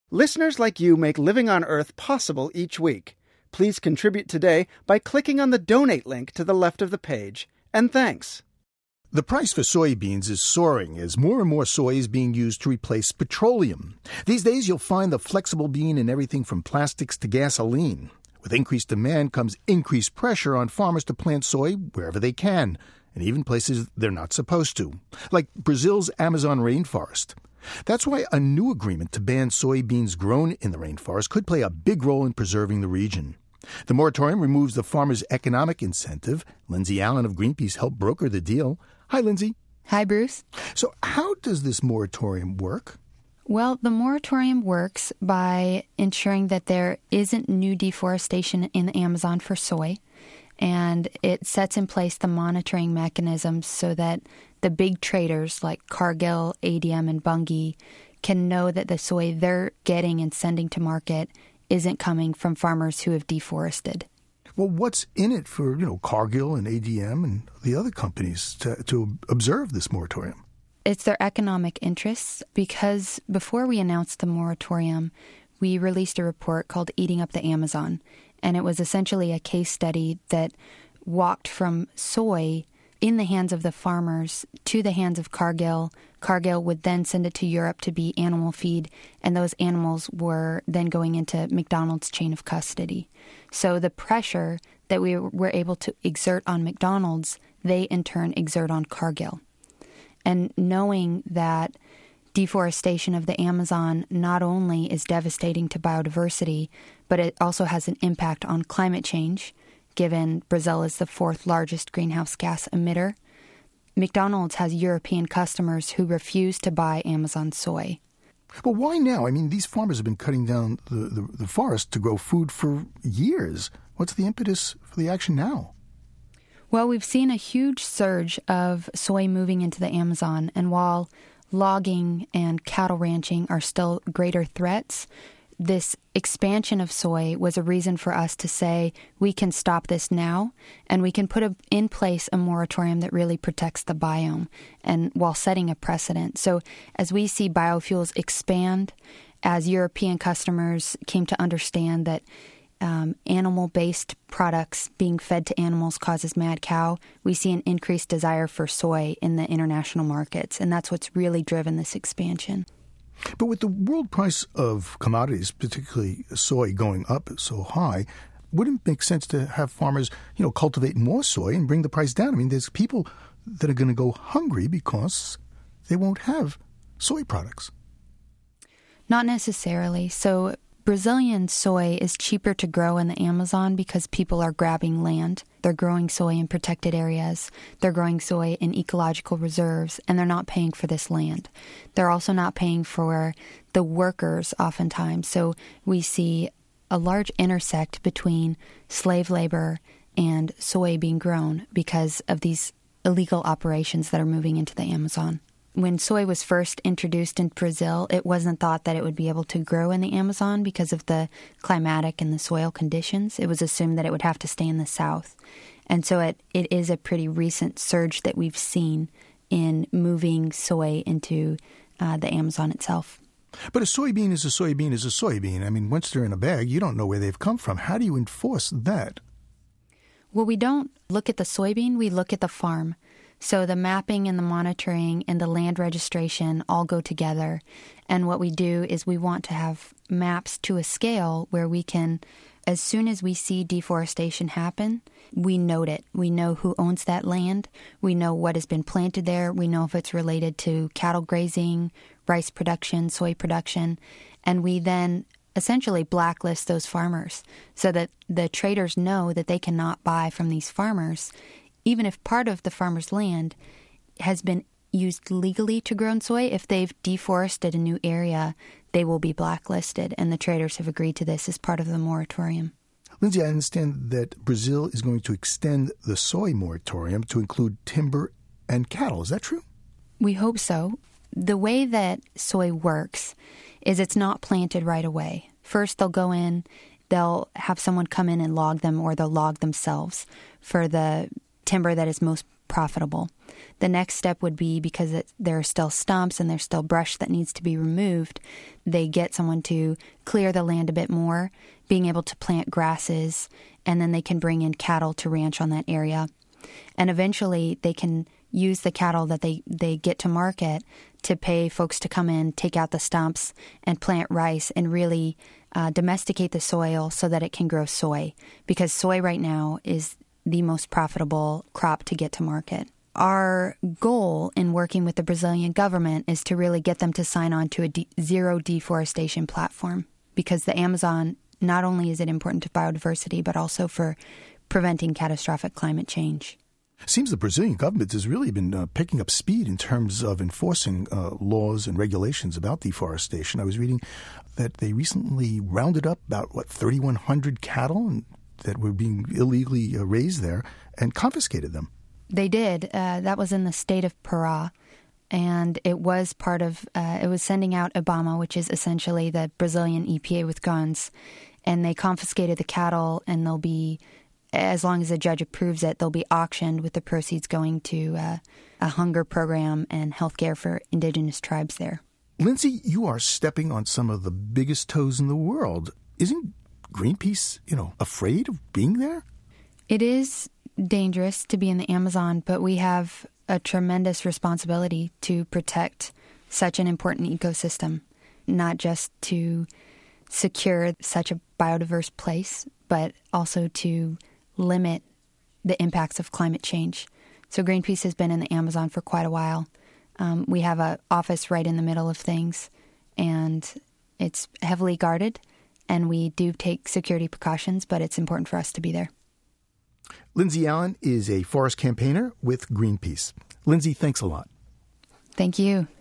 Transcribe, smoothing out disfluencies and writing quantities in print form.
Listeners like you make Living on Earth possible each week. Please contribute today by clicking on the donate link to the left of the page. And thanks. The price for soybeans is soaring as more and more soy is being used to replace petroleum. These days, you'll find the flexible bean in everything from plastics to gasoline. With increased demand comes increased pressure on farmers to plant soy wherever they can, and even places they're not supposed to, like Brazil's Amazon rainforest. That's why a new agreement to ban soybeans grown in the rainforest could play a big role in preserving the region. The moratorium removes the farmer's economic incentive. Lindsay Allen of Greenpeace helped broker the deal. Hi, Lindsay. Hi, Bruce. So how does this moratorium work? Well, the moratorium works by ensuring that there isn't new deforestation in the Amazon for soy, and it sets in place the monitoring mechanisms so that the big traders like Cargill, ADM, and Bunge can know that the soy they're getting and sending to market isn't coming from farmers who have deforested. Well, what's in it for, Cargill and ADM and the other companies to observe this moratorium? It's their economic interests, because before we announced the moratorium, we released a report called Eating Up the Amazon, and it was essentially a case study that walked from soy in the hands of the farmers to the hands of Cargill. Cargill would then send it to Europe to be animal feed, and those animals were then going into McDonald's chain of custody. So the pressure that we were able to exert on McDonald's, they in turn exert on Cargill. And knowing that deforestation of the Amazon not only is devastating to biodiversity, but it also has an impact on climate change, given Brazil is the fourth largest greenhouse gas emitter, McDonald's has European customers who refuse to buy Amazon soy. But why now? I mean, these farmers have been cutting down the forest to grow food for years. What's the impetus for the action now? Well, we've seen a huge surge of soy moving into the Amazon, and while logging and cattle ranching are still greater threats, this expansion of soy was a reason for us to say we can stop this now, and we can put in place a moratorium that really protects the biome, and while setting a precedent. So as we see biofuels expand, as European customers came to understand that animal-based products being fed to animals causes mad cow, we see an increased desire for soy in the international markets, and that's what's really driven this expansion. But with the world price of commodities, particularly soy, going up so high, wouldn't it make sense to have farmers, cultivate more soy and bring the price down? I mean, there's people that are going to go hungry because they won't have soy products. Not necessarily. So Brazilian soy is cheaper to grow in the Amazon because people are grabbing land. They're growing soy in protected areas. They're growing soy in ecological reserves, and they're not paying for this land. They're also not paying for the workers oftentimes. So we see a large intersect between slave labor and soy being grown because of these illegal operations that are moving into the Amazon. When soy was first introduced in Brazil, it wasn't thought that it would be able to grow in the Amazon because of the climatic and the soil conditions. It was assumed that it would have to stay in the south. And so it is a pretty recent surge that we've seen in moving soy into the Amazon itself. But a soybean is a soybean is a soybean. I mean, once they're in a bag, you don't know where they've come from. How do you enforce that? Well, we don't look at the soybean, we look at the farm. So the mapping and the monitoring and the land registration all go together. And what we do is we want to have maps to a scale where we can, as soon as we see deforestation happen, we note it. We know who owns that land. We know what has been planted there. We know if it's related to cattle grazing, rice production, soy production. And we then essentially blacklist those farmers so that the traders know that they cannot buy from these farmers, even if part of the farmer's land has been used legally to grow soy. If they've deforested a new area, they will be blacklisted, and the traders have agreed to this as part of the moratorium. Lindsay, I understand that Brazil is going to extend the soy moratorium to include timber and cattle. Is that true? We hope so. The way that soy works is it's not planted right away. First, they'll go in, they'll have someone come in and log them, or they'll log themselves for the timber that is most profitable. The next step would be, because there are still stumps and there's still brush that needs to be removed, they get someone to clear the land a bit more, being able to plant grasses, and then they can bring in cattle to ranch on that area. And eventually they can use the cattle that they get to market to pay folks to come in, take out the stumps, and plant rice and really domesticate the soil so that it can grow soy. Because soy right now is the most profitable crop to get to market. Our goal in working with the Brazilian government is to really get them to sign on to a zero deforestation platform, because the Amazon, not only is it important to biodiversity, but also for preventing catastrophic climate change. Seems the Brazilian government has really been picking up speed in terms of enforcing laws and regulations about deforestation. I was reading that they recently rounded up about, 3,100 cattle that were being illegally raised there and confiscated them. They did. That was in the state of Pará. And it was part of, it was sending out IBAMA, which is essentially the Brazilian EPA with guns. And they confiscated the cattle, and they'll be, as long as the judge approves it, they'll be auctioned with the proceeds going to a hunger program and health care for indigenous tribes there. Lindsay, you are stepping on some of the biggest toes in the world. Isn't Greenpeace, afraid of being there? It is dangerous to be in the Amazon, but we have a tremendous responsibility to protect such an important ecosystem, not just to secure such a biodiverse place, but also to limit the impacts of climate change. So Greenpeace has been in the Amazon for quite a while. We have an office right in the middle of things, and it's heavily guarded, and we do take security precautions, but it's important for us to be there. Lindsay Allen is a forest campaigner with Greenpeace. Lindsay, thanks a lot. Thank you.